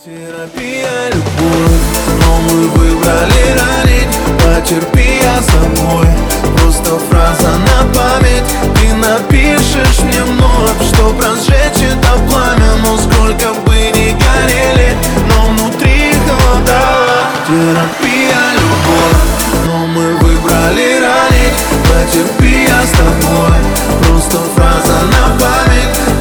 Терапия, любовь, но мы выбрали ранить. Потерпи, я с тобой, просто фраза на память. Ты напишешь мне вновь, чтоб разжечь это пламя. Но сколько бы ни горели, но внутри холода. Терапия, любовь, но мы выбрали ранить. Потерпи, я с тобой, просто фраза на память.